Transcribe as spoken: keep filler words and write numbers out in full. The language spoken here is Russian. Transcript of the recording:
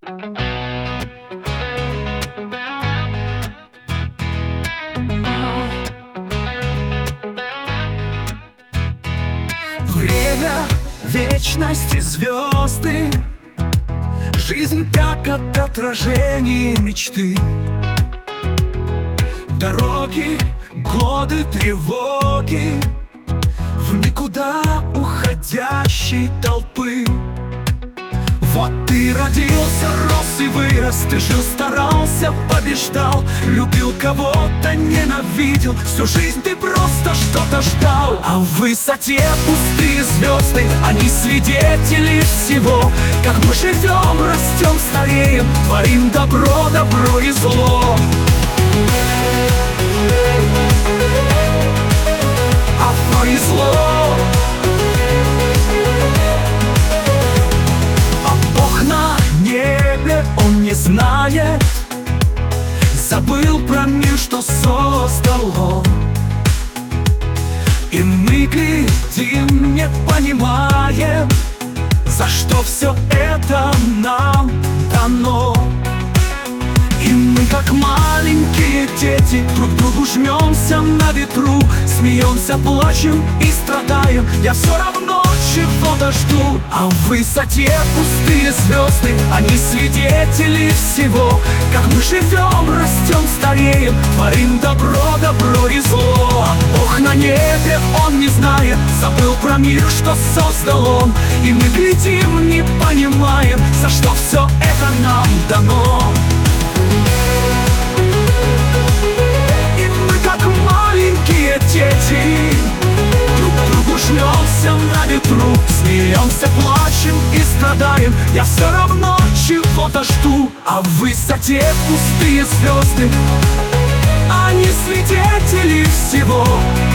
Время, вечность и звезды, жизнь как от отражения мечты. Дороги, годы, тревоги в никуда уходящей толпы. Вот ты родился, рос и вырос, ты жил, старался, побеждал, любил кого-то, ненавидел. Всю жизнь ты просто что-то ждал. А в высоте пустые звезды, они свидетели всего. Как мы живем, растем, стареем, творим добро, добро и зло. Одно и зло. А Бог на небе, Он не знает, забыл про мир, что создал Он. И мы глядим, не понимаем, за что все это нам дано. И мы, как маленькие дети, друг к другу жмемся на ветру, смеемся, плачем и страдаем. Я все равно чего-то жду. А в высоте пустые звезды, они свидетели всего. Как мы живем, растем, стареем, творим добро, добро и зло. А Бог на небе, Он не знает, забыл про мир, что создал Он. И мы глядим, не понимаем, за что все это нам дано. И мы, как маленькие дети, друг к другу жмемся на ветру, смеемся, плачем и страдаем. Я все равно чего-то жду. А в высоте пустые звезды, они свидетели всего.